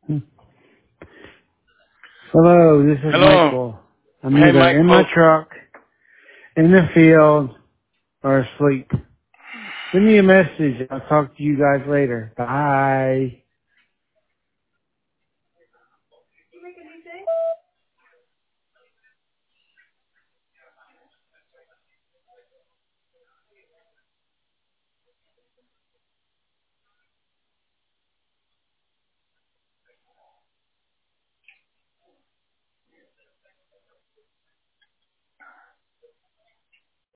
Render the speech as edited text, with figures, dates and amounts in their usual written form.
Hello, this is Hello. Michael. I'm Hey, either in my Michael. truck, in the field, or asleep. Send me a message. I'll talk to you guys later. Bye.